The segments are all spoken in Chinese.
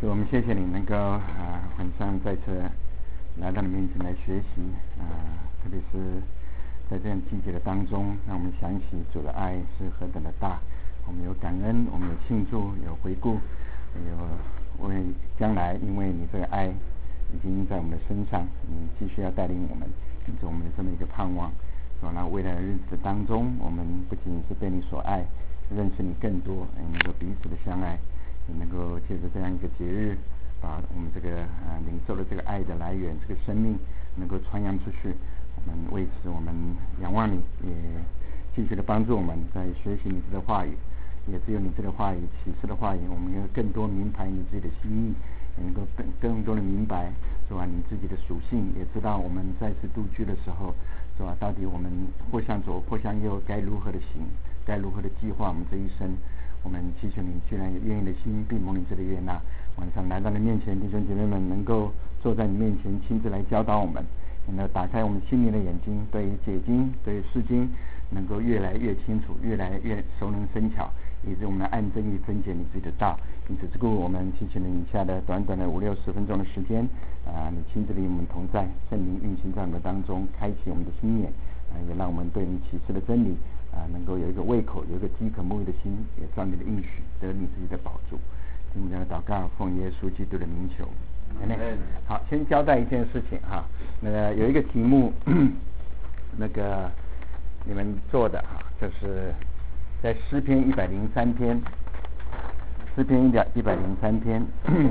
所以我们谢谢你能够晚上再次来到你面前来学习特别是在这样季节的当中，让我们想起主的爱是何等的大。我们有感恩，我们有庆祝，有回顾，有为将来，因为你这个爱已经在我们的身上，你继续要带领我们，因此我们有这么一个盼望。那未来的日子当中，我们不仅是被你所爱，认识你更多，能够彼此的相爱，也能够借着这样一个节日，把我们这个领受的这个爱的来源，这个生命能够传扬出去。我们为此，我们仰望你，也继续的帮助我们在学习你这个话语，也只有你这个话语启示的话语，我们能够更多明白你自己的心意，也能够更多的明白是吧你自己的属性，也知道我们再次独居的时候是吧，到底我们或向左或向右该如何的行，该如何的计划我们这一生。我们祈求你居然有愿意的心，并蒙你这的悦纳，晚上来到你面前，弟兄姐妹们能够坐在你面前亲自来教导我们，能够打开我们心灵的眼睛，对于解经对于释经能够越来越清楚，越来越熟能生巧，以致我们按正义分解你自己的道。因此故我们祈求你以下的短短的50-60分钟的时间你亲自与我们同在，圣灵运行在我们当中，开启我们的心眼也让我们对你启示的真理能够有一个胃口，有一个饥渴沐浴的心，也照你的应许得你自己的宝助。听我们的祷告，奉耶稣基督的名求。好，先交代一件事情哈，那个有一个题目那个你们做的就是在诗篇103篇，诗篇103篇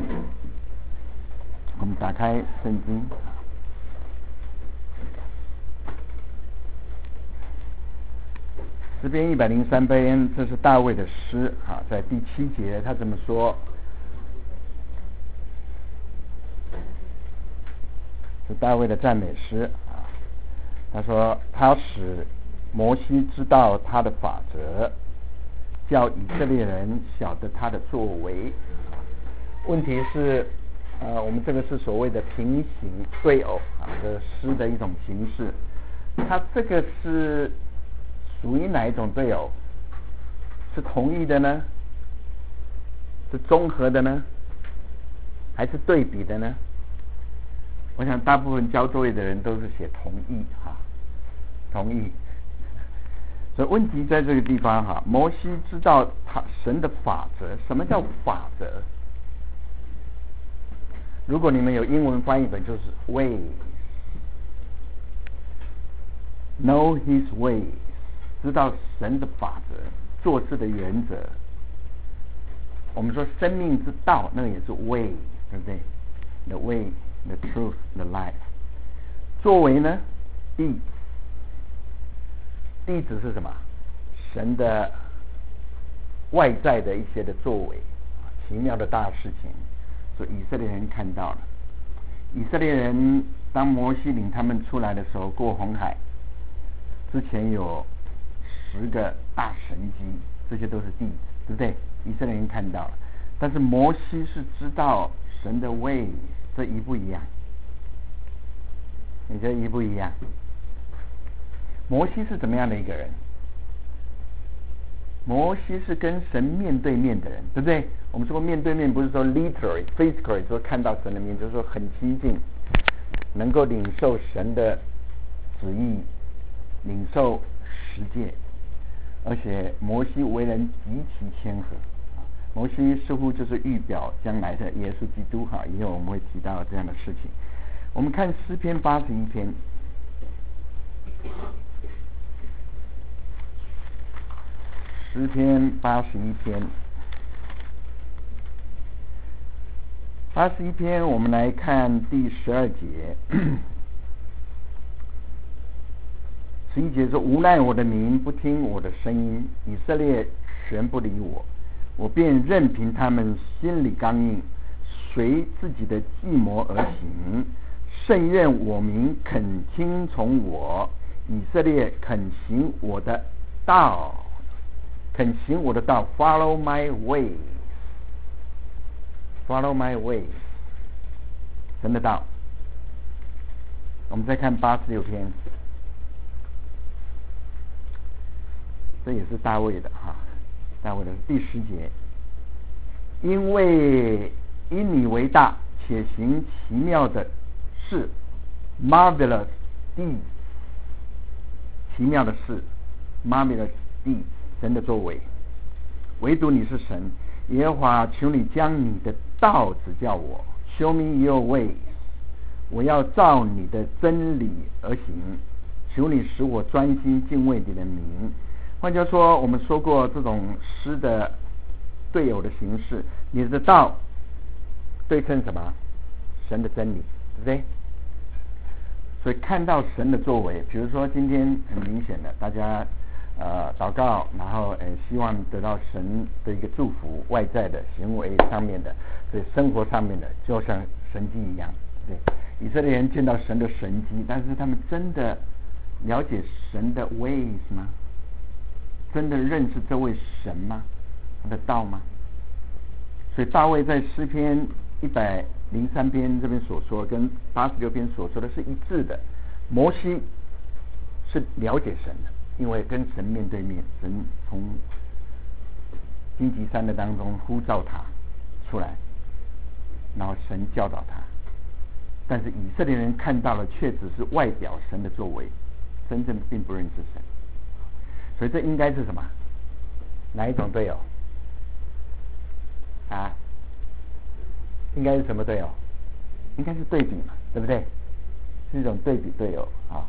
我们打开圣经，诗篇103篇，这是大卫的诗在第7节他这么说，是大卫的赞美诗他说他使摩西知道他的法则，叫以色列人晓得他的作为。问题是我们这个是所谓的平行对偶这诗的一种形式，它这个是属于哪一种对偶？是同义的呢？是综合的呢？还是对比的呢？我想大部分交作业的人都是写同义同义。所以问题在这个地方摩西知道神的法则。什么叫法则？如果你们有英文翻译本，就是 ways， know his ways， 知道神的法则，做事的原则。我们说生命之道，那个也是 way， 对不对？ The way, the truth, the life。 作为呢，弟子是什么？神的外在的一些的作为，奇妙的大事情，所以以色列人看到了。以色列人当摩西领他们出来的时候，过红海之前有10个大神迹，这些都是弟子，对不对？以色列人看到了，但是摩西是知道神的 way， 这一不一样？你觉得一不一样？摩西是怎么样的一个人？摩西是跟神面对面的人，对不对？我们说面对面不是说 literally physically 说看到神的面，就是说很亲近，能够领受神的旨意，领受实践。而且摩西为人极其谦和，摩西似乎就是预表将来的耶稣基督以后我们会提到这样的事情。我们看诗篇81篇，诗篇81篇，我们来看第12节。11节说：无奈我的民不听我的声音，以色列全不理我，我便任凭他们心里刚硬，随自己的计谋而行。甚愿我民肯听从我，以色列肯行我的道，肯行我的道 ，follow my ways，follow my ways， 神的道。我们再看86篇。这也是大卫的大卫的第10节，因为因你为大，且行奇妙的事 ，marvelous deeds， 奇妙的事 ，marvelous deeds， 神的作为。唯独你是神，耶和华，求你将你的道指教我 ，Show me your ways， 我要照你的真理而行。求你使我专心敬畏你的名。换句话说，我们说过这种诗的对偶的形式，你的道对称什么？神的真理，对不对？所以看到神的作为，比如说今天很明显的，大家祷告，然后希望得到神的一个祝福，外在的行为上面的，对生活上面的，就像神迹一样，对。以色列人见到神的神迹，但是他们真的了解神的 ways 吗？真的认识这位神吗？他的道吗？所以大卫在诗篇103篇这边所说，跟86篇所说的是一致的。摩西是了解神的，因为跟神面对面，神从荆棘山的当中呼召他出来，然后神教导他。但是以色列人看到了，却只是外表神的作为，真正并不认识神。所以这应该是什么？哪一种队友？啊？应该是什么队友？应该是对比嘛，对不对？是一种对比队友啊。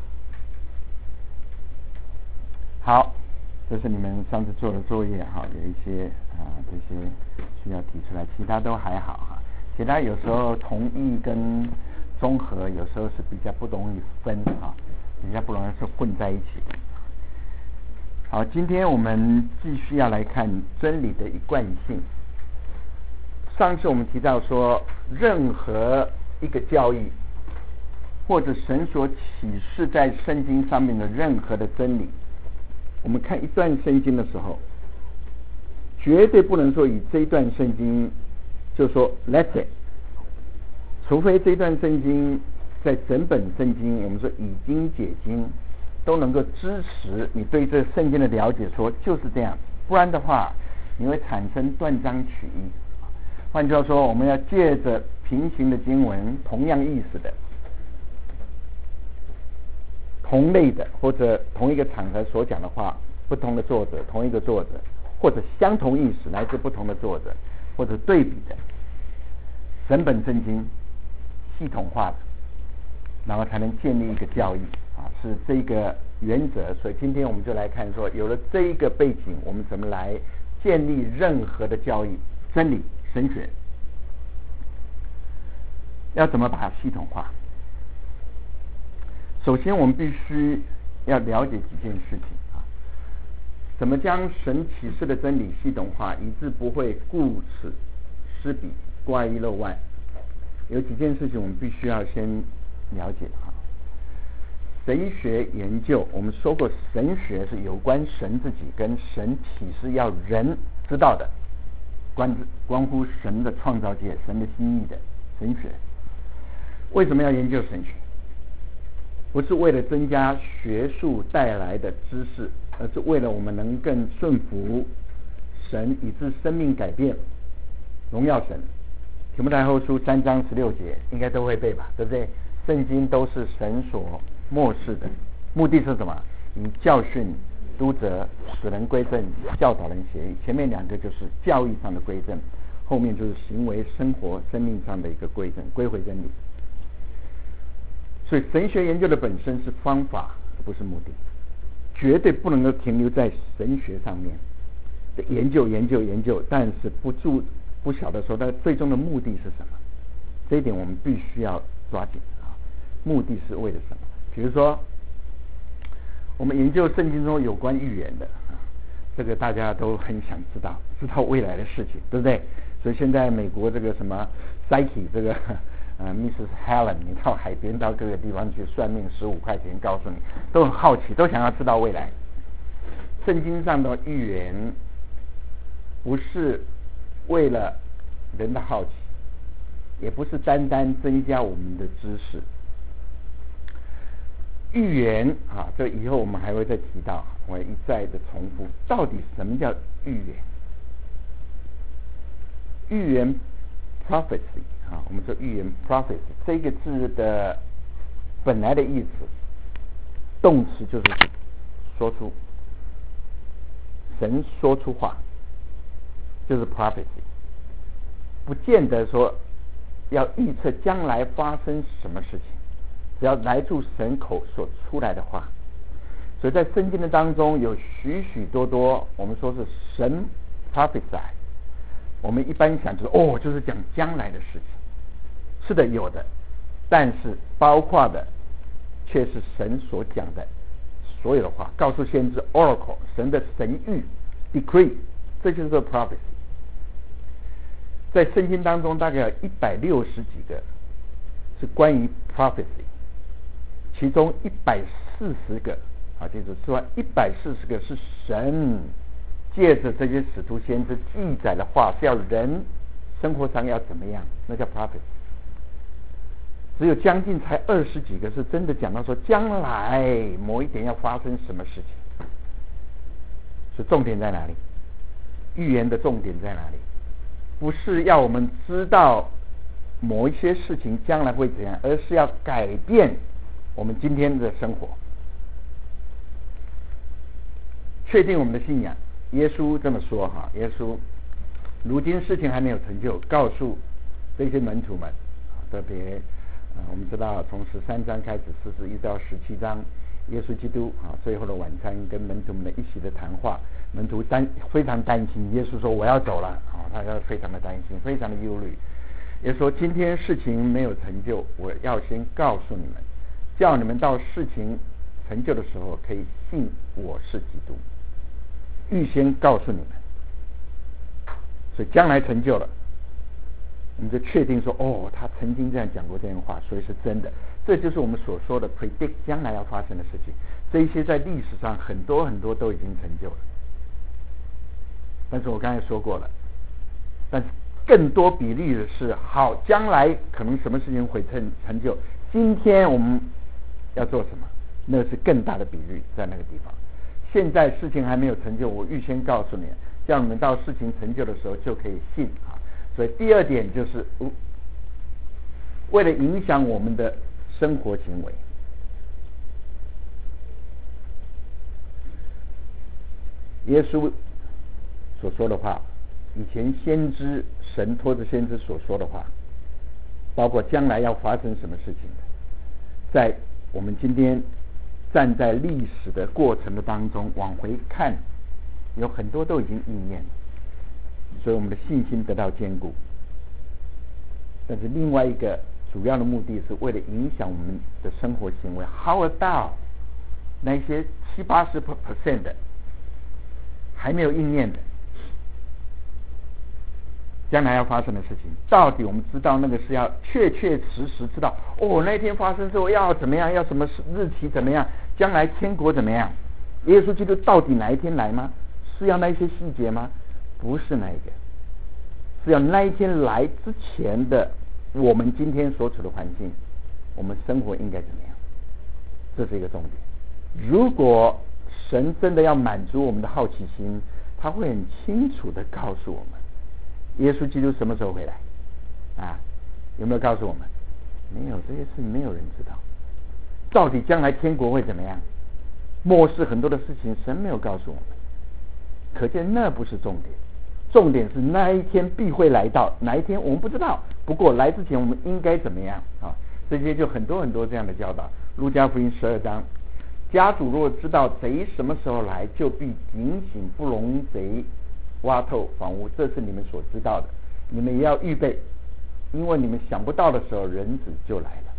好，这是你们上次做的作业哈，有一些这些需要提出来，其他都还好哈。其他有时候同义跟综合有时候是比较不容易分啊，比较不容易是混在一起的。好，今天我们继续要来看真理的一贯性。上次我们提到说，任何一个教义或者神所启示在圣经上面的任何的真理，我们看一段圣经的时候，绝对不能说以这一段圣经就说 That's it， 除非这段圣经在整本圣经我们说以经解经都能够支持你对这圣经的了解，说就是这样，不然的话你会产生断章取义。换句话说，我们要借着平行的经文，同样意思的、同类的或者同一个场合所讲的话，不同的作者、同一个作者，或者相同意思来自不同的作者，或者对比的，整本圣经系统化的，然后才能建立一个教义啊，是这个原则。所以今天我们就来看说，有了这一个背景，我们怎么来建立任何的教义、真理、神学，要怎么把它系统化？首先我们必须要了解几件事情啊，怎么将神启示的真理系统化，以致不会顾此失彼、挂一漏万。有几件事情我们必须要先了解啊。神学研究，我们说过，神学是有关神自己跟神启示要人知道的，关乎神的创造界、神的心意的神学。为什么要研究神学？不是为了增加学术带来的知识，而是为了我们能更顺服神，以致生命改变，荣耀神。提摩太后书3章16节应该都会背吧，对不对？圣经都是神所默示的，目的是什么？以教训、督责、使人归正、教导人协议。前面两个就是教义上的归正，后面就是行为、生活、生命上的一个归正，归回真理。所以神学研究的本身是方法，而不是目的，绝对不能够停留在神学上面的研究，但是不晓得说它最终的目的是什么。这一点我们必须要抓紧啊！目的是为了什么？比如说，我们研究圣经中有关预言的啊，这个大家都很想知道未来的事情，对不对？所以现在美国这个什么 Psyche 这个Mrs. Helen， 你到海边到各个地方去算命，15块钱告诉你，都很好奇，都想要知道未来。圣经上的预言不是为了人的好奇，也不是单单增加我们的知识。预言啊，这以后我们还会再提到，我会一再的重复，到底什么叫预言？预言 prophecy 我们说预言 prophecy 这个字的本来的意思，动词就是说出，神说出话，就是 prophecy， 不见得说要预测将来发生什么事情，只要来自神口所出来的话。所以在圣经的当中有许许多多我们说是神 prophesy， 我们一般想就是就是讲将来的事情，是的有的，但是包括的却是神所讲的所有的话，告诉先知 oracle 神的神谕 decree， 这就是 prophecy。 在圣经当中大概有160几个是关于 prophecy， 其中140个记住之外140个是神借着这些使徒先知记载的话，是要人生活上要怎么样，那叫 prophecy。 只有将近才20几个是真的讲到说将来某一点要发生什么事情。所以重点在哪里？预言的重点在哪里？不是要我们知道某一些事情将来会怎样，而是要改变我们今天的生活，确定我们的信仰。耶稣这么说耶稣如今事情还没有成就，告诉这些门徒们，特别我们知道从13章开始41到17章，耶稣基督最后的晚餐跟门徒们的一起的谈话，门徒非常担心，耶稣说我要走了，他要非常的担心，非常的忧虑。耶稣说今天事情没有成就，我要先告诉你们，叫你们到事情成就的时候可以信我是基督，预先告诉你们。所以将来成就了，我们就确定说他曾经这样讲过这样的话，所以是真的。这就是我们所说的 predict 将来要发生的事情。这一些在历史上很多很多都已经成就了，但是我刚才说过了，但是更多比例的是将来可能什么事情会成就，今天我们要做什么，那是更大的比率在那个地方。现在事情还没有成就，我预先告诉你，叫你们到事情成就的时候就可以信所以第二点就是为了影响我们的生活行为，耶稣所说的话，以前先知神托着先知所说的话，包括将来要发生什么事情的，在我们今天站在历史的过程的当中往回看，有很多都已经应验了，所以我们的信心得到坚固。但是另外一个主要的目的是为了影响我们的生活行为。How about 那些70-80% 的还没有应验的将来要发生的事情，到底我们知道那个是要确确实实知道那天发生之后要怎么样，要什么日期怎么样，将来天国怎么样，耶稣基督到底哪一天来吗？是要那一些细节吗？不是那一个，是要那一天来之前的我们今天所处的环境，我们生活应该怎么样，这是一个重点。如果神真的要满足我们的好奇心，他会很清楚的告诉我们耶稣基督什么时候回来有没有告诉我们？没有，这些事没有人知道。到底将来天国会怎么样，末世很多的事情神没有告诉我们，可见那不是重点。重点是那一天必会来到，哪一天我们不知道，不过来之前我们应该怎么样这些就很多很多这样的教导。路加福音12章，家主若知道贼什么时候来，就必警醒，不容贼挖透房屋，这是你们所知道的，你们也要预备，因为你们想不到的时候，人子就来了。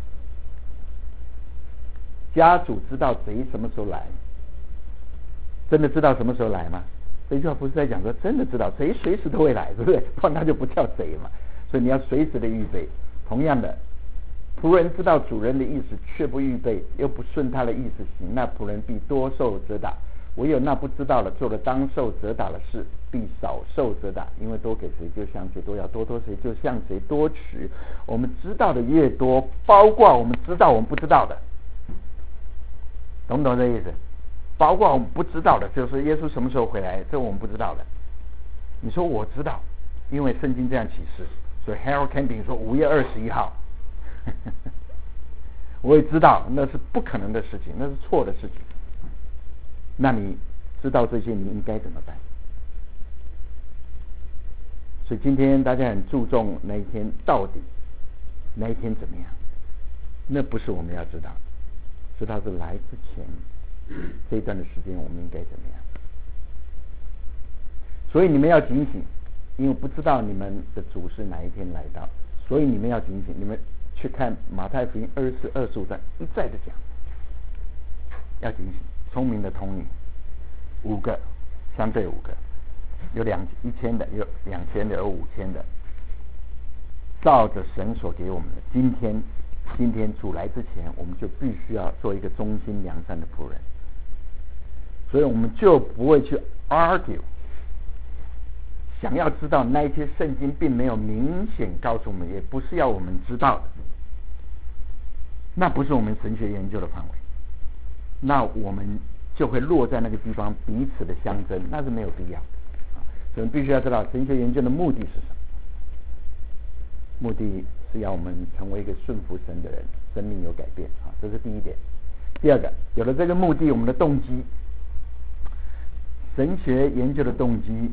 家主知道贼什么时候来，真的知道什么时候来吗？这句话不是在讲说真的知道贼随时都会来，对不对？不然他就不叫贼嘛。所以你要随时的预备。同样的，仆人知道主人的意思，却不预备，又不顺他的意思行，那仆人必多受责打。唯有那不知道了，做了当受责打的事，必少受责打。因为多给谁，就向谁多要；多谁，就向谁多取。我们知道的越多，包括我们知道我们不知道的，懂不懂这意思？包括我们不知道的，就是耶稣什么时候回来，这我们不知道的。你说我知道，因为圣经这样启示， 所以 Harold Camping 说5月21号，我也知道那是不可能的事情，那是错的事情。那你知道这些，你应该怎么办？所以今天大家很注重那一天到底那一天怎么样，那不是我们要知道，知道是来之前这一段的时间我们应该怎么样。所以你们要警醒，因为不知道你们的主是哪一天来到，所以你们要警醒。你们去看马太福音24、25章一再的讲，要警醒。聪明的童女5个，相对5个，有1000的，有2000的，有5000的，照着神所给我们的。今天主来之前，我们就必须要做一个忠心良善的仆人，所以我们就不会去 argue。想要知道那一些圣经并没有明显告诉我们，也不是要我们知道的，那不是我们神学研究的范围，那我们就会落在那个地方彼此的相争，那是没有必要的。所以必须要知道神学研究的目的是什么，目的是要我们成为一个顺服神的人，生命有改变，这是第一点。第二个，有了这个目的，我们的动机，神学研究的动机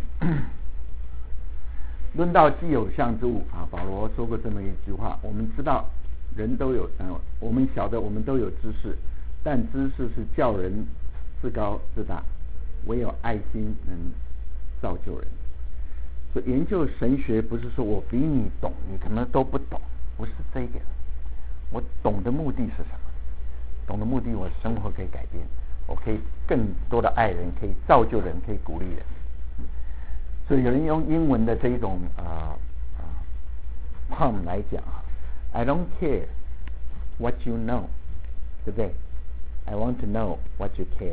论到既有相之物保罗说过这么一句话，我们知道人都有我们晓得我们都有知识，但知识是叫人自高自大，唯有爱心能造就人。所以研究神学不是说我比你懂，你可能都不懂，不是这个。我懂的目的是什么？懂的目的，我生活可以改变，我可以更多的爱人，可以造就人，可以鼓励人。所以有人用英文的这一种poem 来讲I don't care what you know， 对不对？ I want to know what you care。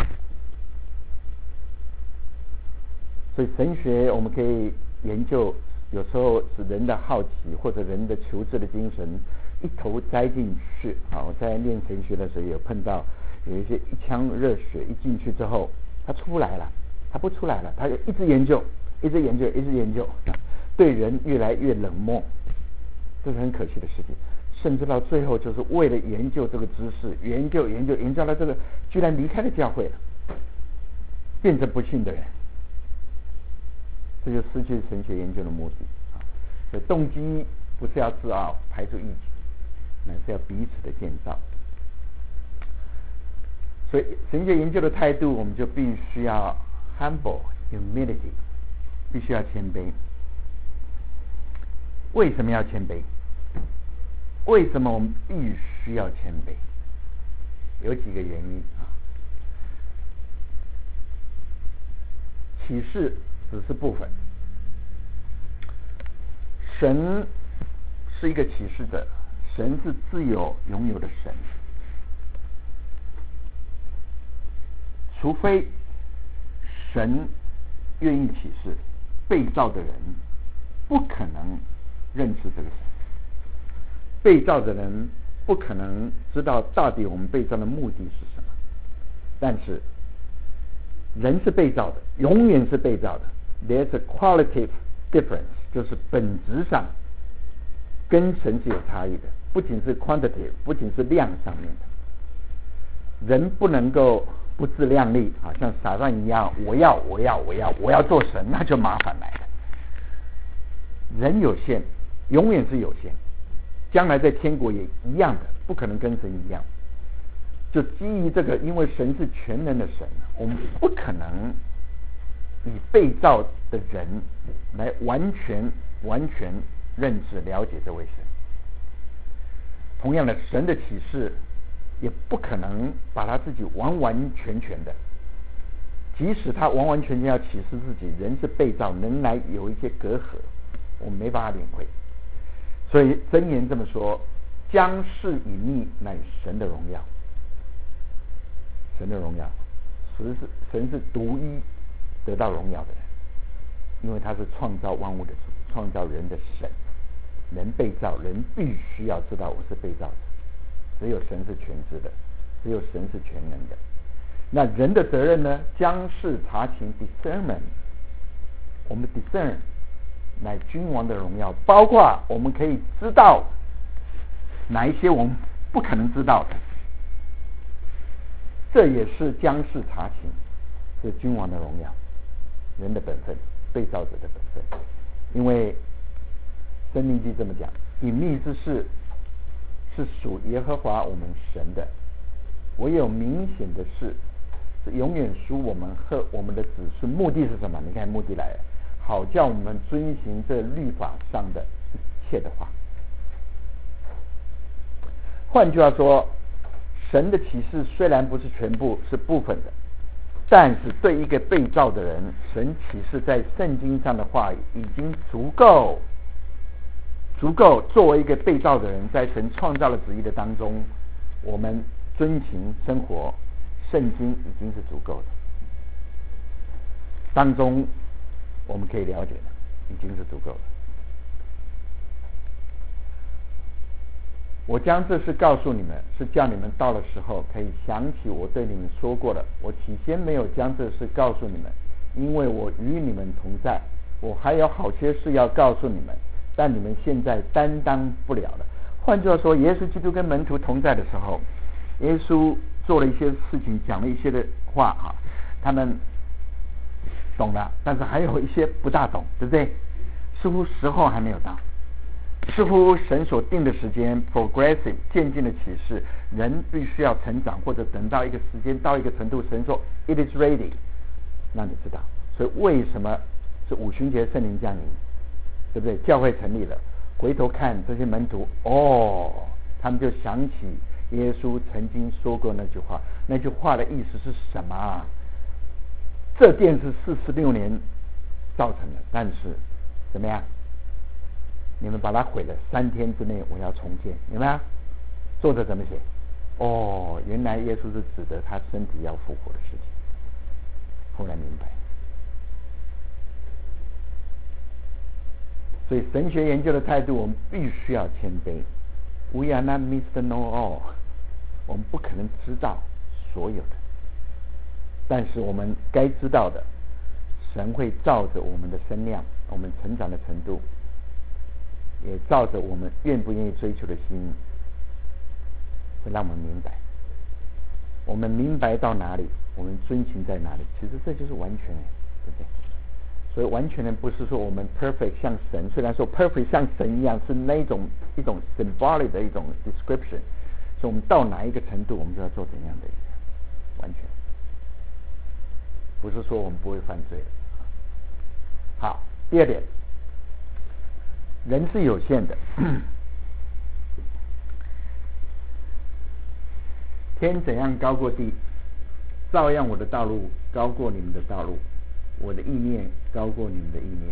所以神学我们可以研究，有时候是人的好奇或者人的求知的精神一头栽进去。我在念神学的时候有碰到有一些一腔热血一进去之后他出不来了，他不出来了，他就一直研究，对人越来越冷漠，这是很可惜的事情。甚至到最后就是为了研究这个知识，研究到这个居然离开了教会了，变成不信的人，这就失去神学研究的目的。所以动机不是要自傲排除异己，乃是要彼此的建造。所以神学研究的态度，我们就必须要 humble humility， 必须要谦卑。为什么要谦卑？为什么我们必须要谦卑？有几个原因。启示只是部分，神是一个启示者，神是自由拥有的神，除非神愿意启示，被造的人不可能认识这个神，被造的人不可能知道到底我们被造的目的是什么。但是人是被造的，永远是被造的。There's a qualitative difference， 就是本质上跟神是有差异的，不仅是 quantitative， 不仅是量上面的。人不能够不自量力，像撒旦一样，我要做神，那就麻烦来了。人有限，永远是有限，将来在天国也一样的，不可能跟神一样。就基于这个，因为神是全能的神，我们不可能以被造的人来完全认识了解这位神。同样的，神的启示也不可能把他自己完完全全的，即使他完完全全要启示自己，人是被造，仍然有一些隔阂，我们没办法领会。所以箴言这么说，将世以逆乃神的荣耀。神的荣耀，神是独一得到荣耀的人，因为他是创造万物的主，创造人的神。人被造，人必须要知道我是被造的，只有神是全知的，只有神是全能的。那人的责任呢？将事查情 discernment， 我们 discern 乃君王的荣耀，包括我们可以知道哪一些我们不可能知道的，这也是将事查情，是君王的荣耀，人的本分，被造者的本分。因为申命记这么讲，隐秘之事是属耶和华我们神的，唯有明显的事是永远属我们和我们的子孙。目的是什么？你看目的来了，好叫我们遵行这律法上的一切的话。换句话说，神的启示虽然不是全部，是部分的，但是对一个被造的人，神启示在圣经上的话语已经足够作为一个被造的人，在神创造的旨意的当中，我们遵行生活，圣经已经是足够的。当中我们可以了解的，已经是足够的。我将这事告诉你们，是叫你们到了时候可以想起我对你们说过的。我起先没有将这事告诉你们，因为我与你们同在。我还有好些事要告诉你们，但你们现在担当不了了。换句话说，耶稣基督跟门徒同在的时候，耶稣做了一些事情，讲了一些的话啊，他们懂了，但是还有一些不大懂，对不对？似乎时候还没有到，似乎神所定的时间 progressive 渐进的启示，人必须要成长，或者等到一个时间到一个程度，神说 it is ready， 让你知道。所以为什么是五旬节圣灵降临，对不对？教会成立了，回头看这些门徒，他们就想起耶稣曾经说过那句话，那句话的意思是什么啊？这殿是46年造成的，但是怎么样？你们把它毁了，3天之内我要重建，有没有？作者怎么写？原来耶稣是指的他身体要复活的事情。后来明白，所以神学研究的态度，我们必须要谦卑。We are not Mr. Know All， 我们不可能知道所有的，但是我们该知道的，神会照着我们的身量，我们成长的程度，也照着我们愿不愿意追求的心，会让我们明白。我们明白到哪里，我们遵行在哪里。其实这就是完全，对不对？所以完全人不是说我们 perfect 像神，虽然说 perfect 像神一样，是那一种 symbolic 的一种 description。所以我们到哪一个程度，我们就要做怎样的一个完全，不是说我们不会犯罪。好，第二点。人是有限的，天怎样高过地，照样我的道路高过你们的道路，我的意念高过你们的意念。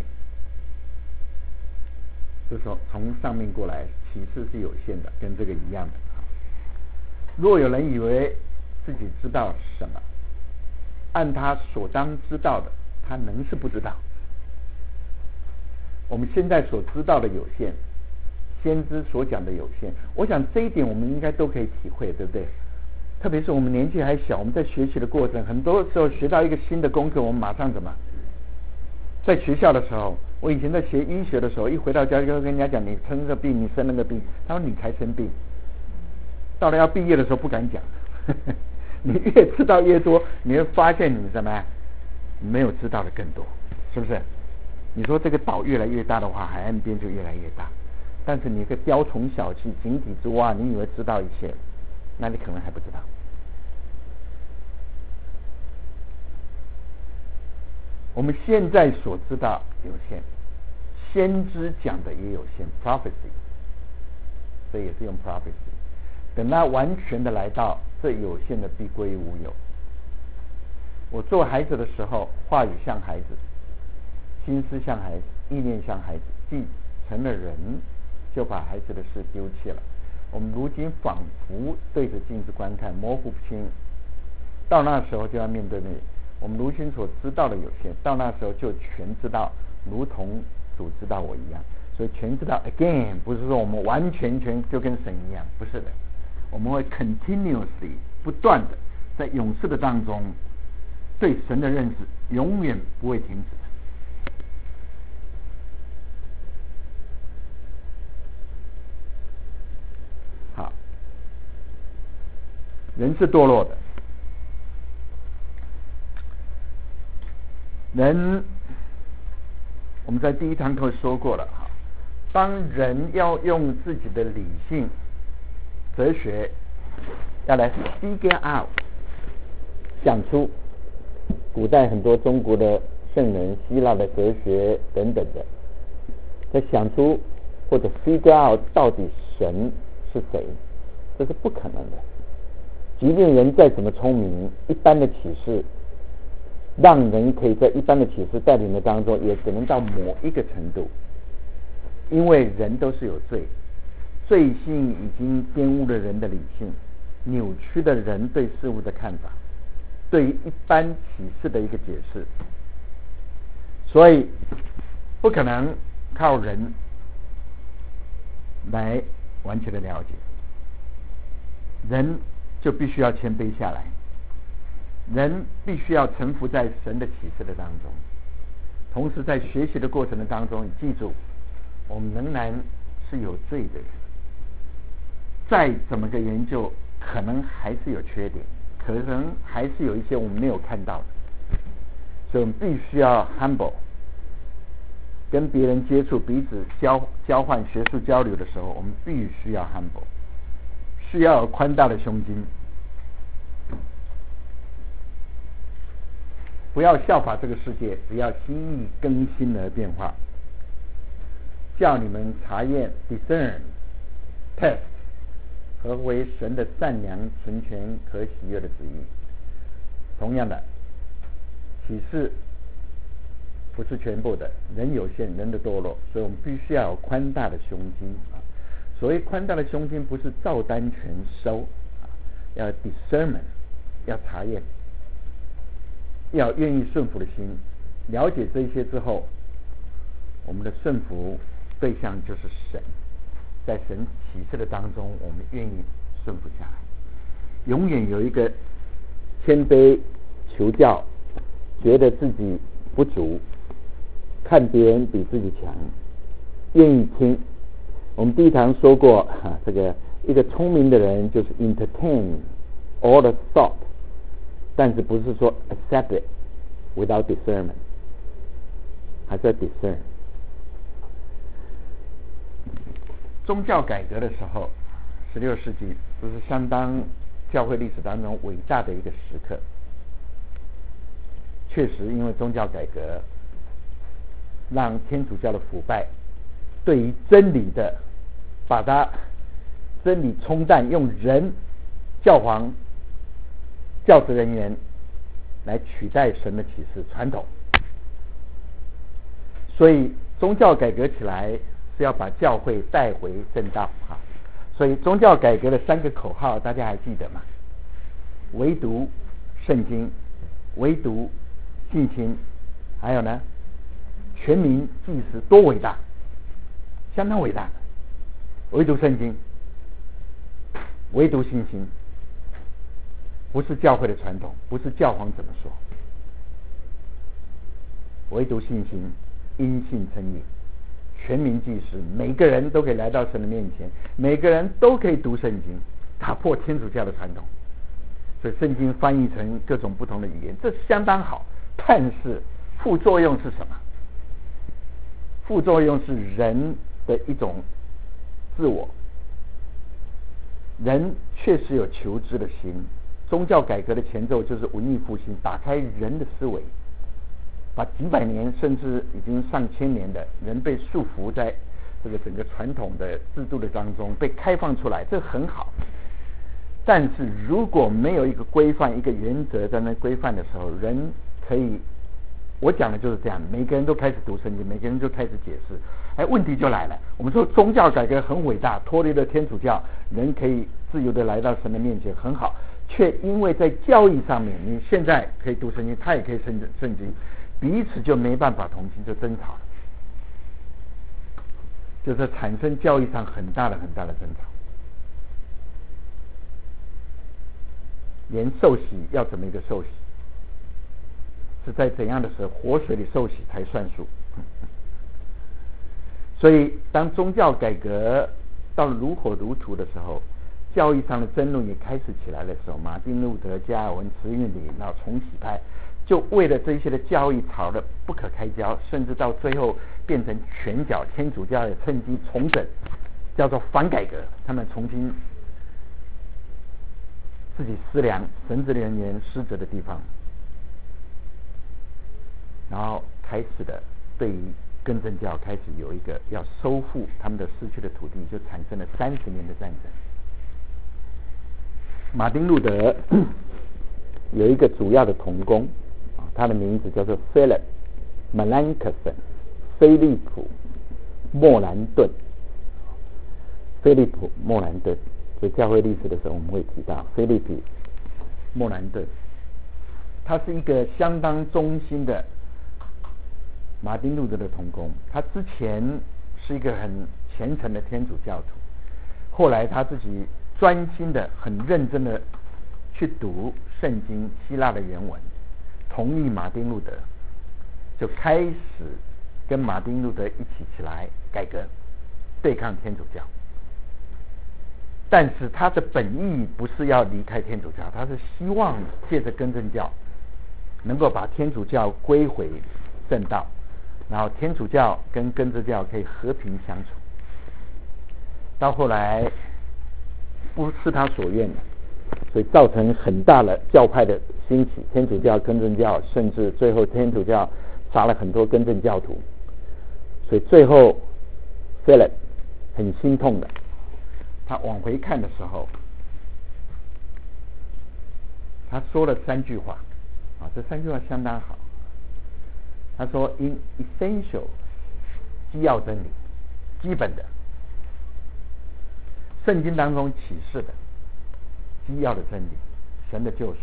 这时候从上面过来，启示是有限的，跟这个一样的。若有人以为自己知道什么，按他所当知道的，他能是不知道。我们现在所知道的有限，先知所讲的有限，我想这一点我们应该都可以体会，对不对？特别是我们年纪还小，我们在学习的过程，很多时候学到一个新的功课，我们马上怎么？在学校的时候，我以前在学医学的时候，一回到家就跟人家讲，你生这个病，你生那个病，他说你才生病。到了要毕业的时候不敢讲，你越知道越多，你会发现你什么呀？没有知道的更多，是不是？你说这个岛越来越大的话，海岸边就越来越大。但是你个雕虫小技、井底之蛙，你以为知道一切，那你可能还不知道。我们现在所知道有限，先知讲的也有限 ，prophecy， 这也是用 prophecy。等他完全的来到，这有限的必归无有。我做孩子的时候，话语像孩子。心思像孩子，意念像孩子，既成了人，就把孩子的事丢弃了。我们如今仿佛对着镜子观看，模糊不清。到那时候就要面对那我们如今所知道的有限，到那时候就全知道，如同主知道我一样。所以全知道 again 不是说我们完全就跟神一样，不是的。我们会 continuously 不断的在永世的当中，对神的认识永远不会停止。 人是堕落的，人我们在第一堂课说过了，当人要用自己的理性哲学要来 figure out 想出古代很多中国的圣人、希腊的哲学等等的，在想出或者 figure out 到底神是谁，这是不可能的。即便人再怎么聪明，一般的启示让人可以在一般的启示带领的当中，也只能到某一个程度，因为人都是有罪，罪性已经玷污了人的理性，扭曲了人对事物的看法，对于一般启示的一个解释，所以不可能靠人来完全的了解，人就必须要谦卑下来，人必须要臣服在神的启示的当中，同时在学习的过程的当中，你记住，我们仍然是有罪的人，再怎么个研究，可能还是有缺点，可能还是有一些我们没有看到的，所以我们必须要 humble， 跟别人接触，彼此交换学术交流的时候，我们必须要 humble， 需要有宽大的胸襟，不要效法这个世界，只要心意更新而变化，叫你们查验 discern test 何为神的善良、纯全、可喜悦的旨意。同样的，启示不是全部的，人有限，人的堕落，所以我们必须要有宽大的胸襟。所谓宽大的胸襟，不是照单全收，要 discernment， 要查验，要愿意顺服的心。了解这些之后，我们的顺服对象就是神，在神启示的当中，我们愿意顺服下来，永远有一个谦卑求教，觉得自己不足，看别人比自己强，愿意听。我们第一堂说过，这个一个聪明的人就是 entertain all the thought， 但是不是说 accept it without discernment， 还是要 discern。宗教改革的时候，16世纪这是相当教会历史当中伟大的一个时刻。确实，因为宗教改革让天主教的腐败对于真理的把它真理冲淡，用人教皇教职人员来取代神的启示传统，所以宗教改革起来是要把教会带回正道啊。所以宗教改革的3个口号大家还记得吗？唯独圣经，唯独信心，还有呢全民祭司，多伟大，相当伟大。唯独圣经，唯独信心，不是教会的传统，不是教皇怎么说，唯独信心，因信称义，全民祭司，每个人都可以来到神的面前，每个人都可以读圣经，打破天主教的传统。所以圣经翻译成各种不同的语言，这相当好，但是副作用是什么？副作用是人的一种自我，人确实有求知的心。宗教改革的前奏就是文艺复兴，打开人的思维，把几百年甚至已经上千年的人被束缚在这个整个传统的制度的当中，被开放出来，这很好。但是如果没有一个规范、一个原则在那规范的时候，人可以，我讲的就是这样，每个人都开始读圣经，每个人就开始解释。问题就来了，我们说宗教改革很伟大，脱离了天主教，人可以自由的来到神的面前，很好，却因为在教义上面，你现在可以读圣经，他也可以圣经，彼此就没办法同心，就争吵了，就是产生教义上很大的争吵。连受洗要怎么一个受洗，是在怎样的时候活水里受洗才算数。所以当宗教改革到了如火如荼的时候， 教义上的争论也开始起来的时候，马丁路德、加尔文、慈运理，然后重启派，就为了这些的教义吵得不可开交，甚至到最后变成拳脚，天主教也趁机重整，叫做反改革，他们重新自己思量神职人员失责的地方，然后开始的对于更正教开始有一个要收复他们的失去的土地，就产生了30年的战争。马丁路德有一个主要的同工，他的名字叫做 Philip Melanchthon， 菲利普莫兰顿。菲利普莫兰顿，所以教会历史的时候我们会提到菲利普莫兰顿，他是一个相当忠心的马丁路德的同工。他之前是一个很虔诚的天主教徒，后来他自己专心的很认真的去读圣经希腊的原文，同意马丁路德，就开始跟马丁路德一起来改革，对抗天主教。但是他的本意不是要离开天主教，他是希望借着更正教能够把天主教归回正道，然后天主教跟更正教可以和平相处。到后来不是他所愿的，所以造成很大的教派的兴起，天主教、更正教，甚至最后天主教杀了很多更正教徒。所以最后 Philip 很心痛的，他往回看的时候，他说了3句话，这3句话相当好。他说 ：“In essential， 基要真理，基本的，圣经当中启示的基要的真理，神的救赎。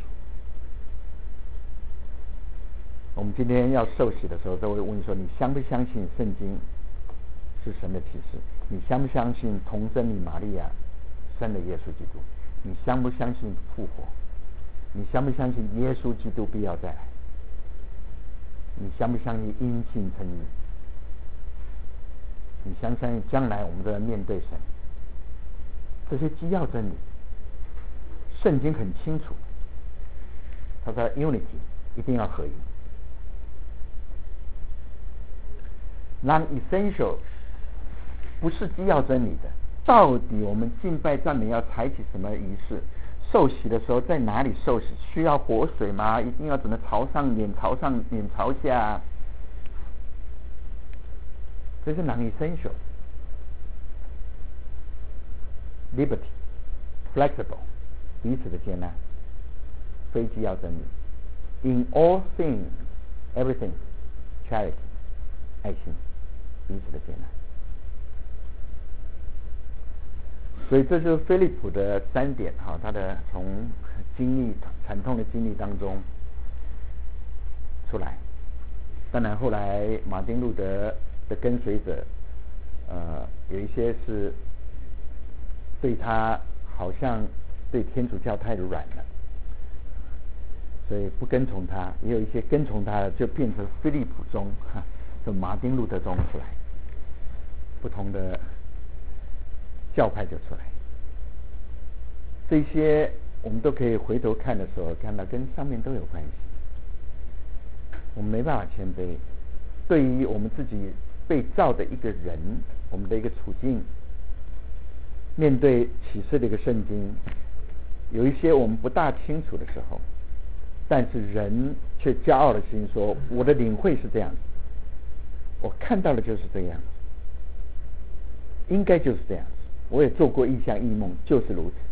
我们今天要受洗的时候，都会问说：你相不相信圣经是神的启示？你相不相信童真女玛利亚生了耶稣基督？你相不相信复活？你相不相信耶稣基督必要再来？你相不相信因信称义？你相不相信将来我们都要面对神？这些基要真理，圣经很清楚。他说 unity 一定要合一。non-essential 不是基要真理的。到底我们敬拜赞美要采取什么仪式？受洗的时候在哪里受洗？需要活水吗？一定要怎么朝上脸朝上脸朝下？这是 non-essential。 liberty flexible 彼此的接纳，非基要真理。 in all things everything charity 爱心，彼此的接纳。所以这就是菲利普的3点，他的从惨痛的经历当中出来。当然后来马丁路德的跟随者有一些是对他好像对天主教太软了，所以不跟从他，也有一些跟从他的就变成菲利普宗，就马丁路德宗出来，不同的教派就出来。这些我们都可以回头看的时候看到跟上面都有关系。我们没办法谦卑，对于我们自己被造的一个人，我们的一个处境，面对启示的一个圣经，有一些我们不大清楚的时候，但是人却骄傲的心说我的领会是这样，我看到的就是这样，应该就是这样，我也做过异象异梦，就是如此。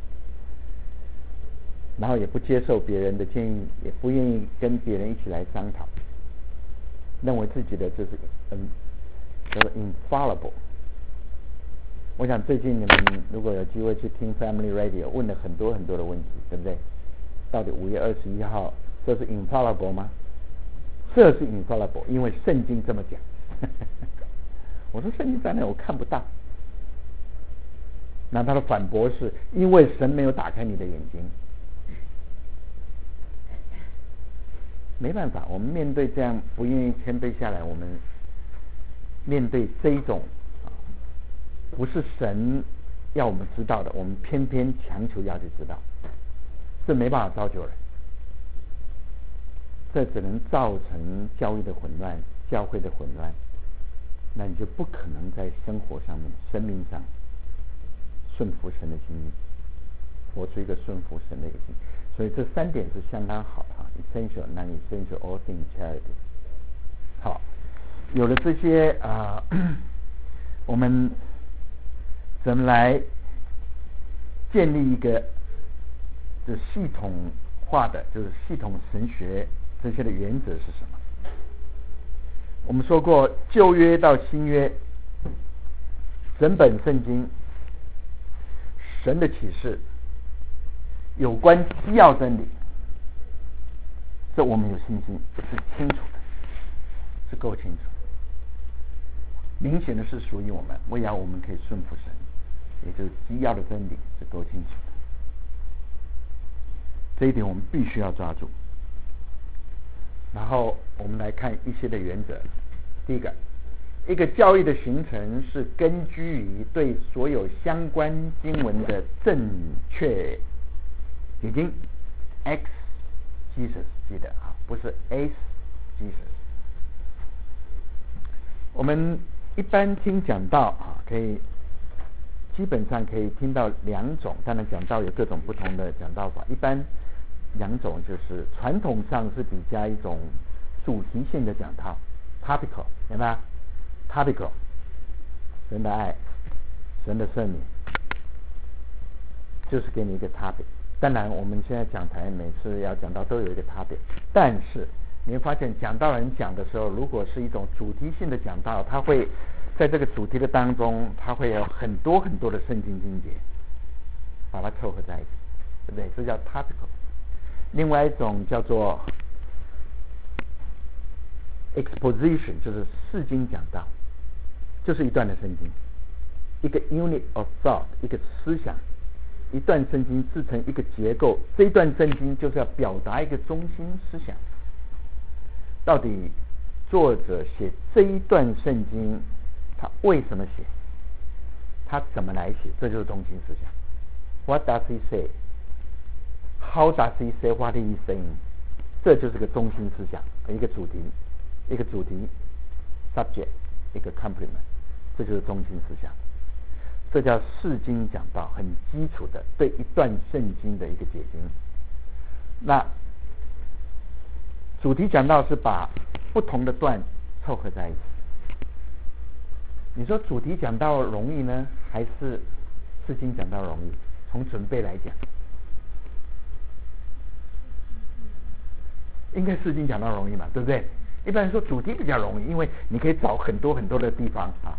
然后也不接受别人的建议，也不愿意跟别人一起来商讨，认为自己的就是叫做 infallible。 我想最近你们如果有机会去听 Family Radio， 问了很多很多的问题，对不对？到底5月21号这是 infallible 吗？这是 infallible， 因为圣经这么讲。我说圣经在哪？我看不到。那他的反驳是因为神没有打开你的眼睛。没办法，我们面对这样不愿意谦卑下来，我们面对这一种不是神要我们知道的，我们偏偏强求要去知道，这没办法造就人，这只能造成教育的混乱，教会的混乱，那你就不可能在生活上面、生命上顺服神的心意，活出一个顺服神的一个心。所以这3点是相当好的 essential, non-essential, all things charity。 好，有了这些我们怎么来建立一个就系统化的，就是系统神学这些的原则是什么？我们说过，旧约到新约，整本圣经神的启示有关基要真理，这我们有信心，是清楚的，是够清楚，明显的是属于我们，为了我们可以顺服神，也就是基要的真理是够清楚的。这一点我们必须要抓住。然后我们来看一些的原则。第一个，一个教义的形成是根据于对所有相关经文的正确解经 ，ex Jesus 记得不是 as Jesus。我们一般听讲道可以基本上可以听到2种，当然讲道有各种不同的讲道法，一般2种就是传统上是比较一种主题性的讲道 ，topical， 明白吗 ？topical， 神的爱，神的圣灵，就是给你一个 topic。当然，我们现在讲台每次要讲到都有一个 topic， 但是你会发现讲道人讲的时候，如果是一种主题性的讲道，他会在这个主题的当中，他会有很多很多的圣经经节，把它凑合在一起，对不对？这叫 topical。另外一种叫做 exposition， 就是释经讲道，就是一段的圣经，一个 unit of thought， 一个思想，一段圣经制成一个结构，这一段圣经就是要表达一个中心思想。到底作者写这一段圣经，他为什么写？他怎么来写？这就是中心思想。What does he say? How does he say what he is saying? 这就是个中心思想，一个主题 subject， 一个 complement， 这就是中心思想。这叫释经讲道，很基础的对一段圣经的一个解经。那主题讲道是把不同的段凑合在一起。你说主题讲道容易呢，还是释经讲道容易？从准备来讲，应该释经讲道容易嘛，对不对？一般人说主题比较容易，因为你可以找很多很多的地方啊。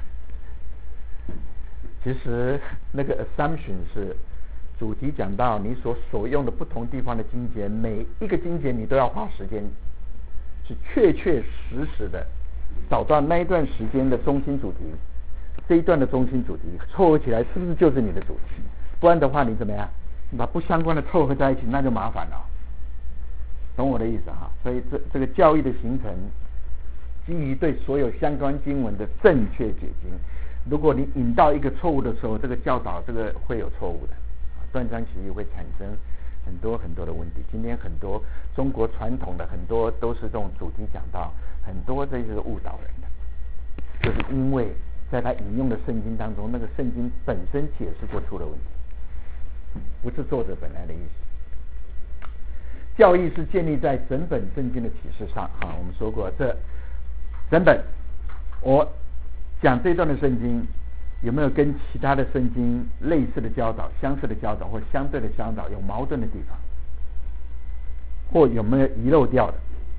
其实那个 assumption 是主题讲到你所用的不同地方的经节，每一个经节你都要花时间是确确实实的找到那一段时间的中心主题，这一段的中心主题凑合起来是不是就是你的主题？不然的话你怎么样？你把不相关的凑合在一起，那就麻烦了。懂我的意思哈？所以这个教义的形成基于对所有相关经文的正确解经。如果你引到一个错误的时候，这个教导这个会有错误的，断章取义会产生很多很多的问题。今天很多中国传统的很多都是这种主题讲道，很多这是误导人的，就是因为在他引用的圣经当中，那个圣经本身解释就出了问题，不是作者本来的意思。教义是建立在整本圣经的启示上我们说过，这整本我讲这段的圣经有没有跟其他的圣经类似的教导、相似的教导或相对的教导有矛盾的地方，或有没有遗漏掉的？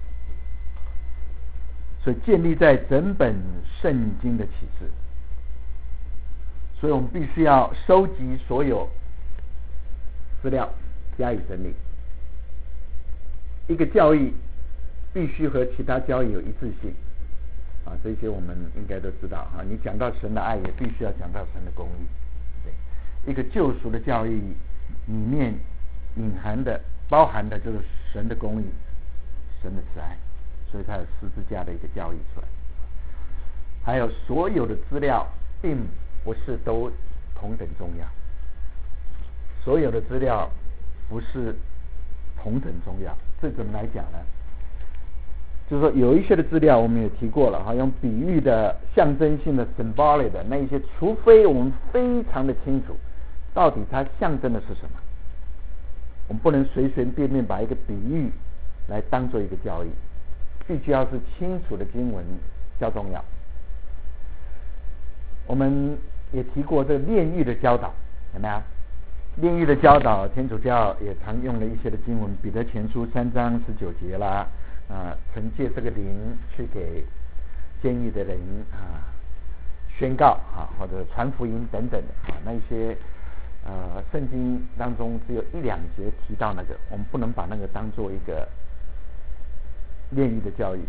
所以建立在整本圣经的启示，所以我们必须要收集所有资料加以整理。一个教义必须和其他教义有一致性这些我们应该都知道你讲到神的爱，也必须要讲到神的公义。对，一个救赎的教义里面隐含的、包含的就是神的公义、神的慈爱，所以它有十字架的一个教义出来。还有所有的资料并不是都同等重要。所有的资料不是同等重要，这怎么来讲呢？就是说有一些的资料我们也提过了，用比喻的、象征性的 symbolic 的那一些，除非我们非常的清楚到底它象征的是什么，我们不能随随便便把一个比喻来当做一个教义，必须要是清楚的经文较重要。我们也提过这个炼狱的教导，有没有？炼狱的教导，天主教也常用了一些的经文，彼得前书3章19节啦，曾借这个灵去给监狱的人宣告或者传福音等等的那一些圣经当中只有1-2节提到那个，我们不能把那个当做一个炼狱的教育。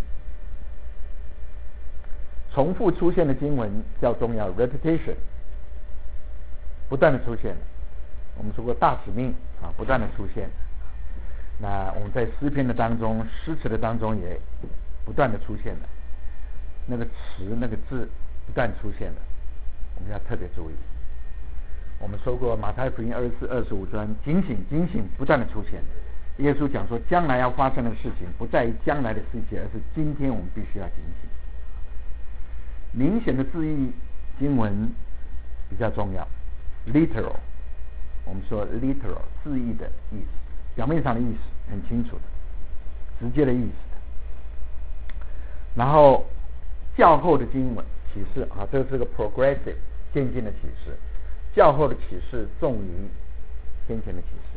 重复出现的经文较重要 repetition， 不断的出现。我们说过大使命不断的出现。那我们在诗篇的当中、诗词的当中也不断的出现了，那个词、那个字不断出现了，我们要特别注意。我们说过马太福音24、25章，警醒、警醒，不断的出现。耶稣讲说，将来要发生的事情不在于将来的事情，而是今天我们必须要警醒。明显的字义经文比较重要 ，literal。我们说 literal 字义的意思，表面上的意思很清楚的，直接的意思的。然后较后的经文启示这是个 progressive 渐进的启示，较后的启示重于先前的启示，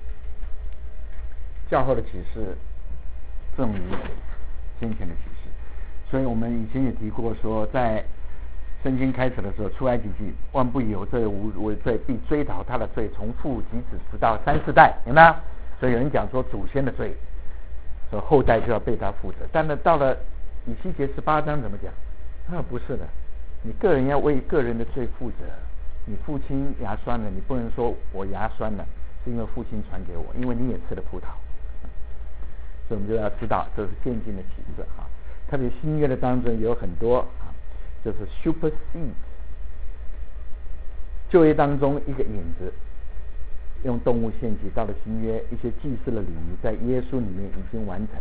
较后的启示重于先前的启示。所以我们以前也提过说，在圣经开始的时候，出埃及记，万不有罪无为罪，必追讨他的罪，从父及子直到3、4代，有没有？所以有人讲说祖先的罪，说后代就要被他负责。但是到了以西结18章怎么讲？不是的，你个人要为个人的罪负责。你父亲牙酸了，你不能说我牙酸了是因为父亲传给我，因为你也吃了葡萄。所以我们就要知道这是渐进的启示特别新约的当中有很多就是 supersede 旧约当中一个影子，用动物献祭，到了新约一些祭祀的礼仪在耶稣里面已经完成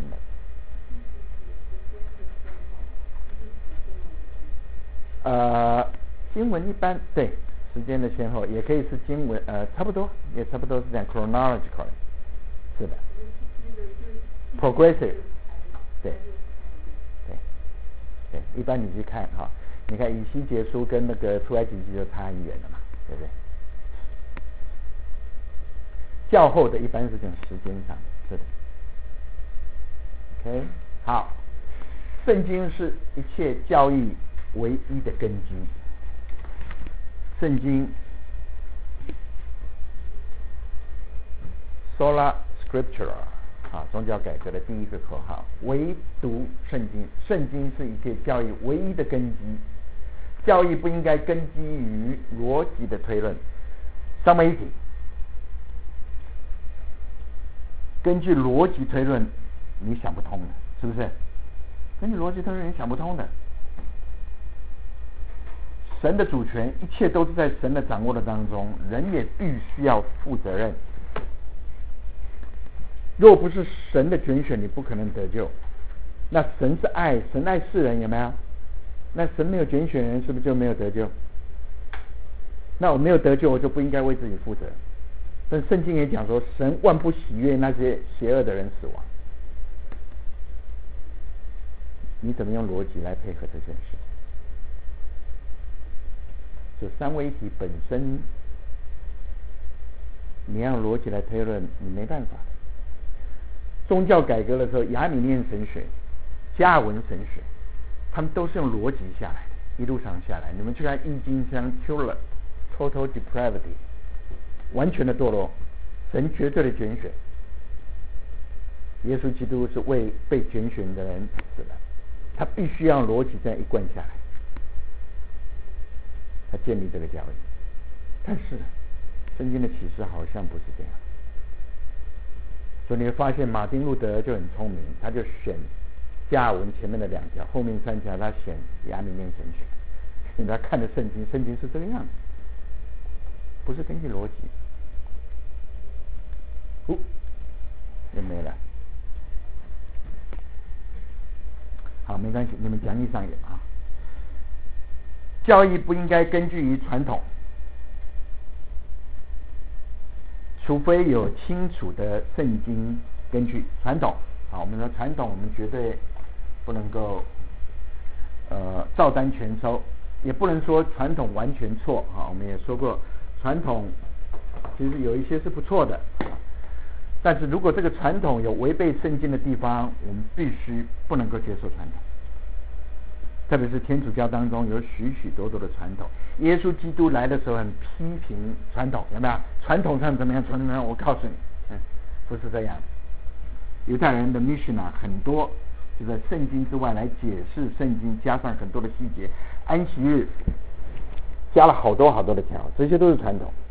了。经文一般对时间的先后也可以是经文差不多也差不多是这样 chronological， 是的 progressive， 对，一般你去看你看以西结书跟那个出埃及记就差很远了嘛，对不对？较后的一般是讲时间上的，是的。OK， 好，圣经是一切教义唯一的根基。圣经 Sola Scriptura 宗教改革的第一个口号，唯独圣经。圣经是一切教义唯一的根基。教义不应该根基于逻辑的推论，三位一体。根据逻辑推论，你想不通的，是不是？根据逻辑推论，你想不通的。神的主权，一切都是在神的掌握的当中，人也必须要负责任。若不是神的拣选，你不可能得救。那神是爱，神爱世人，有没有？那神没有拣选人，是不是就没有得救？那我没有得救，我就不应该为自己负责。但圣经也讲说，神万不喜悦那些邪恶的人死亡。你怎么用逻辑来配合这件事？就三位一体本身，你要用逻辑来推论，你没办法。宗教改革的时候，亚米念神学、加尔文神学，他们都是用逻辑下来的，一路上下来。你们去看易经上 total depravity， 完全的堕落，神绝对的拣选。耶稣基督是为被拣选的人死的，他必须要逻辑这样一贯下来，他建立这个教义。但是圣经的启示好像不是这样，所以你会发现马丁路德就很聪明，他就选加尔文前面的2条，后面3条他选亚米念神学，因为他看的圣经是这个样子。 不是根据逻辑。又没了。好，没关系，你们讲义上有啊。教义不应该根据于传统，除非有清楚的圣经根据。传统，好，我们说传统，我们绝对不能够照单全收，也不能说传统完全错啊。我们也说过，传统其实有一些是不错的，但是如果这个传统有违背圣经的地方，我们必须不能够接受传统。特别是天主教当中有许许多多的传统，耶稣基督来的时候很批评传统，有没有？传统上怎么样？传统上我告诉你，不是这样。犹太人的 Mishnah 很多就在圣经之外来解释圣经，加上很多的细节。安息日加了好多好多的条，这些都是传统。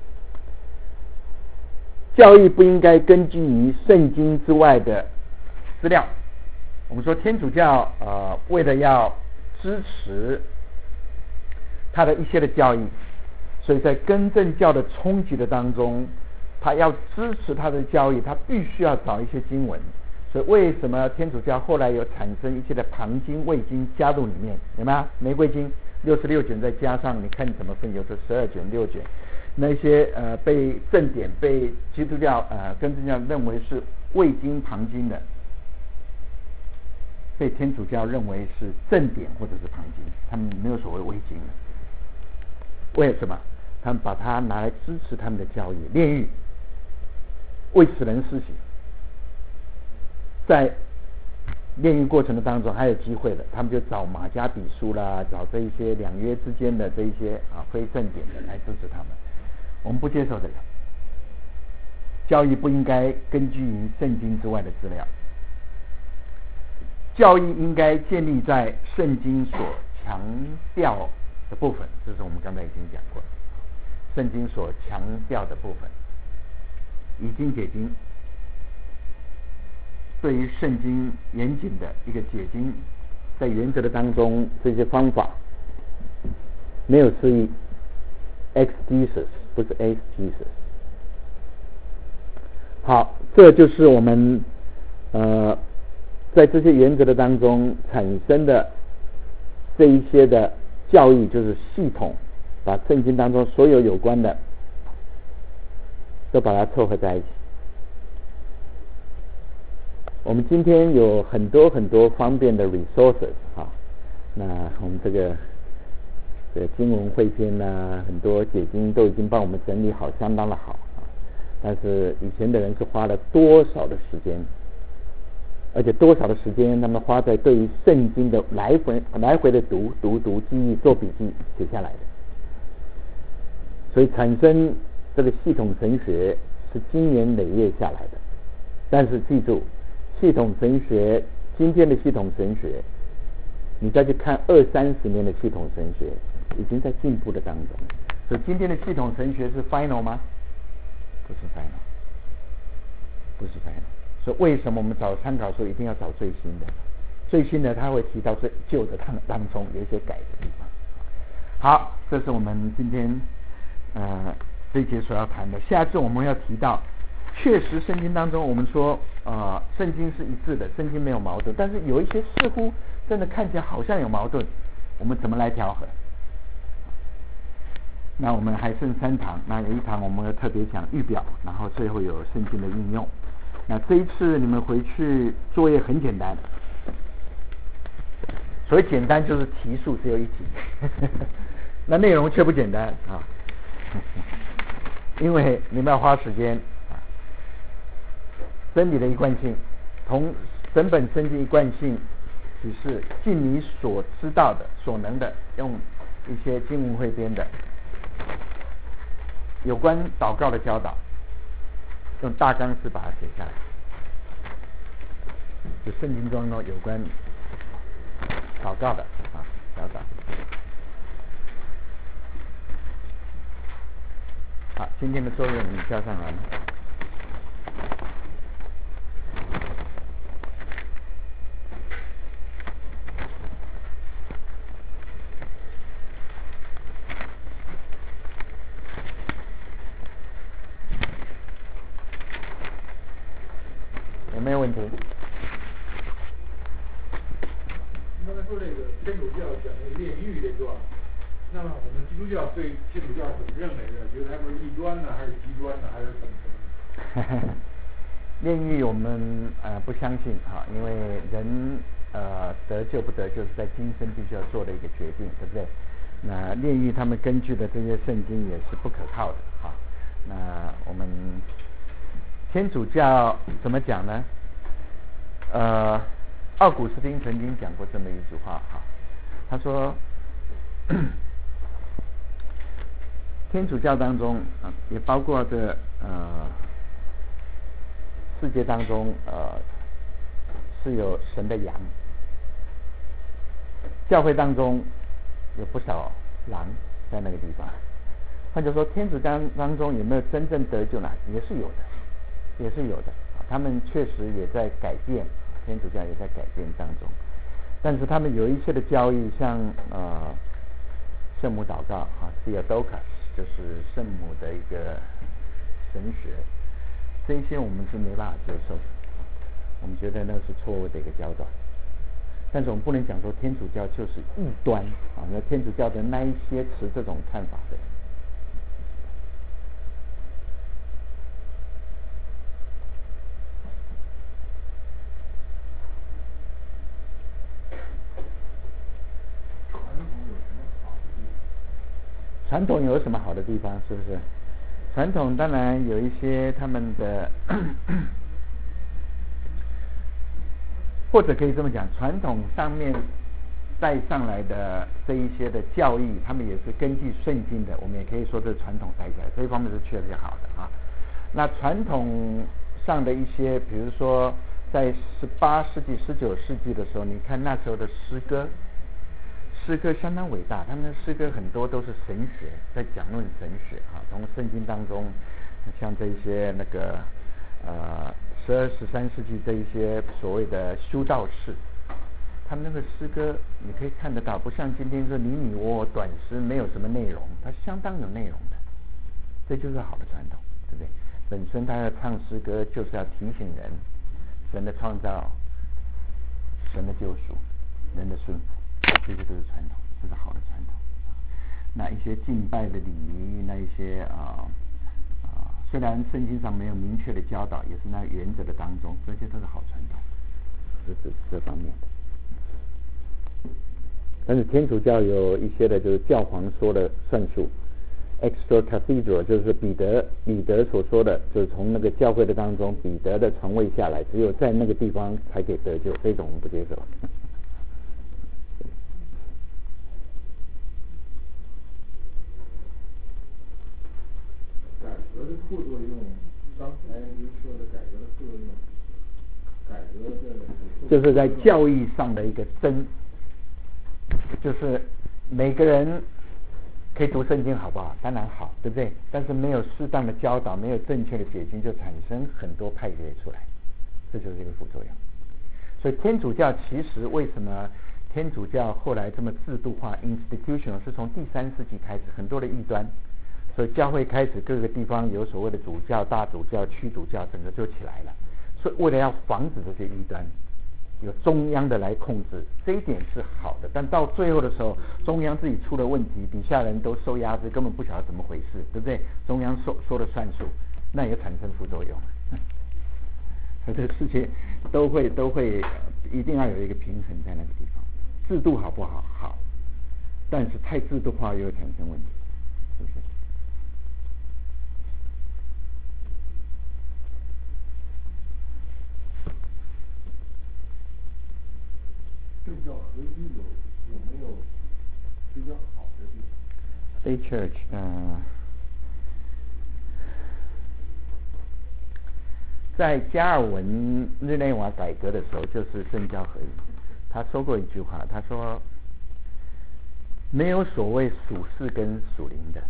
教义不应该根据于圣经之外的资料。我们说天主教为了要支持他的一些的教义，所以在更正教的冲击的当中，他要支持他的教义，他必须要找一些经文。所以为什么天主教后来有产生一些的旁经、卫经加入里面？有没有？玫瑰经66卷再加上，你看你怎么分？有的12卷、6卷，那些被正典、被基督教更正教认为是卫经、旁经的，被天主教认为是正典或者是旁经，他们没有所谓卫经的。为什么？他们把它拿来支持他们的教义，炼狱，为死人施洗，在炼狱过程的当中还有机会的，他们就找马加比书啦，找这一些两约之间的这一些非正典的来支持他们。我们不接受这个教义，不应该根据于圣经之外的资料。教义应该建立在圣经所强调的部分，这是我们刚才已经讲过，圣经所强调的部分，以经解经，对于圣经严谨的一个解经，在原则的当中，这些方法没有失忆 exegesis 不是 exegesis。好，这就是我们在这些原则的当中产生的这一些的教义，就是系统把圣经当中所有有关的都把它凑合在一起。我们今天有很多很多方便的 resources 那我们这个经文汇编很多解经都已经帮我们整理好，相当的好但是以前的人是花了多少的时间，而且多少的时间他们花在对于圣经的来回的读记忆、做笔记、写下来的，所以产生这个系统神学是经年累月下来的。但是记住，系统神学，今天的系统神学，你再去看20-30年的系统神学，已经在进步的当中。所以今天的系统神学是 final 吗？不是 final， 不是 final。所以为什么我们找参考书一定要找最新的？最新的它会提到最旧的当中有一些改的地方。好，这是我们今天这一节所要谈的。下次我们要提到，确实圣经当中我们说圣经是一致的，圣经没有矛盾，但是有一些似乎真的看起来好像有矛盾，我们怎么来调和？那我们还剩3堂，那有一堂我们要特别讲预表，然后最后有圣经的应用。那这一次你们回去作业很简单，所谓简单就是题数只有1题那内容却不简单因为你们要花时间真理的一贯性，从整本圣经一贯性只是尽你所知道的所能的，用一些经文汇编的有关祷告的教导，用大纲式把它写下来，就圣经中有关祷告的教导。好，今天的作业你交上来了。 没有问题。 刚才说这个天主教讲那个炼狱这段，那么我们基督教对天主教怎么认为的？觉得他们是异端呢，还是极端呢，还是怎么？ 炼狱我们不相信哈，因为人得救不得救是在今生必须要做的一个决定，对不对？那炼狱他们根据的这些圣经也是不可靠的哈。那我们天主教怎么讲呢？奥古斯丁曾经讲过这么一句话哈，他说天主教当中也包括这世界当中是有神的羊，教会当中有不少狼在那个地方。换句话说，天主教当中有没有真正得救呢？也是有的，也是有的。他们确实也在改变，天主教也在改变当中。但是他们有一些的教义，像圣母祷告Theotokos， 就是圣母的一个神学，这些我们是没办法接受的，我们觉得那是错误的一个教导。但是我们不能讲说天主教就是异端那天主教的那一些持这种看法的。传统有什么好的地方？是不是？传统当然有一些他们的或者可以这么讲，传统上面带上来的这一些的教义，他们也是根据圣经的，我们也可以说这是传统带下来，这一方面是确实好的啊。那传统上的一些，比如说在18世纪、19世纪的时候，你看那时候的诗歌相当伟大，他们的诗歌很多都是神学，在讲论神学从圣经当中，像这一些那个12、13世纪这一些所谓的修道士，他们那个诗歌你可以看得到，不像今天说你我短诗没有什么内容，它相当有内容的，这就是好的传统，对不对？本身他要唱诗歌就是要提醒人神的创造、神的救赎、人的顺服，这些都是传统，这是好的传统。那一些敬拜的礼仪，那一些虽然圣经上没有明确的教导，也是那原则的当中，这些都是好传统，这是这方面的。但是天主教有一些的就是教皇说的算数 ，extra cathedral 就是彼得所说的，就是从那个教会的当中彼得的传位下来，只有在那个地方才可以得救，这种我们不接受。 改革的副作用，刚才您说的改革的副作用，改革的就是在教义上的一个就是每个人可以读圣经好不好？当然好，对不对？但是没有适当的教导，没有正确的解经，就产生很多派别出来，这就是一个副作用。所以天主教其实为什么天主教后来这么制度化 institutional 是从第3世纪开始，很多的异端，所以教会开始各个地方有所谓的主教、大主教、区主教，整个就起来了。所以为了要防止这些异端，有中央的来控制，这一点是好的。但到最后的时候，中央自己出了问题，底下人都受压制，根本不晓得怎么回事，对不对？中央说了算数，那也产生副作用。所以这个世界都会一定要有一个平衡在那个地方。制度好不好？好，但是太制度化又会产生问题，是不是？ 政教合一有没有比较好的地方 ？State Church，在加尔文日内瓦改革的时候，就是政教合一。他说过一句话，他说没有所谓属世跟属灵的，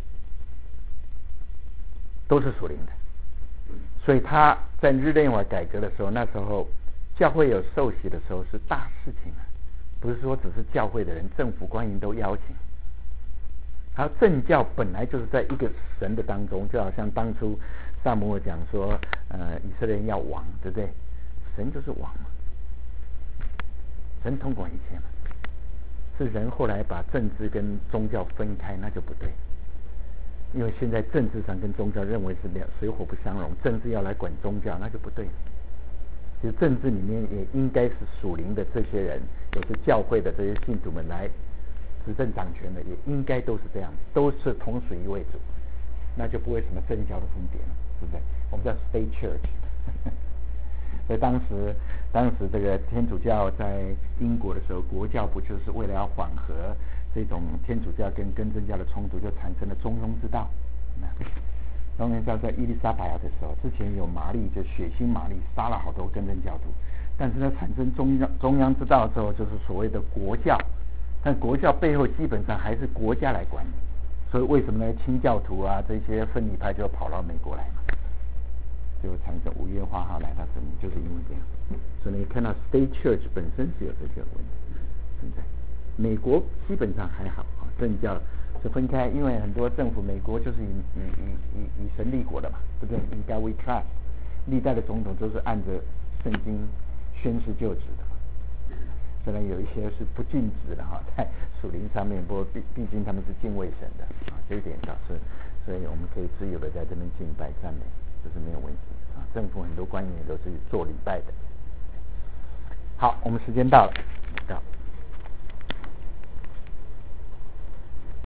都是属灵的。所以他在日内瓦改革的时候，那时候教会有受洗的时候是大事情啊，不是说只是教会的人，政府官员都邀请。他政教本来就是在一个神的当中，就好像当初萨摩尔讲说，以色列人要王，对不对？ 神就是王嘛，神统管一切嘛。是人后来把政治跟宗教分开，那就不对。因为现在政治上跟宗教认为是水火不相容，政治要来管宗教，那就不对。其实政治里面也应该是属灵的这些人，也是教会的这些信徒们来执政掌权的，也应该都是这样，都是同属一位主，那就不会什么政教的分别了，对不对？我们叫 state church 所以当时这个天主教在英国的时候，国教部就是为了要缓和这种天主教跟更正教的冲突，就产生了中庸之道。中庸之道在伊丽莎白的时候，之前有玛丽，就血腥玛丽杀了好多更正教徒，但是呢产生中央之道之后，就是所谓的国教，但国教背后基本上还是国家来管理。所以为什么呢？清教徒啊这些分离派就跑到美国来嘛，就产生五月花号来到这里，就是因为这样。所以你看到 State Church 本身是有这些问题存在。美国基本上还好啊，政教是分开，因为很多政府，美国就是以神立国的嘛，对不对？应该 we trust， 历代的总统都是按着圣经宣誓就职的嘛。虽然有一些是不尽职的哈，在属灵上面，不过毕竟他们是敬畏神的啊，这一点倒是，所以我们可以自由的在这边敬拜赞美，这是没有问题啊。政府很多官员都是做礼拜的。好，我们时间到了，到。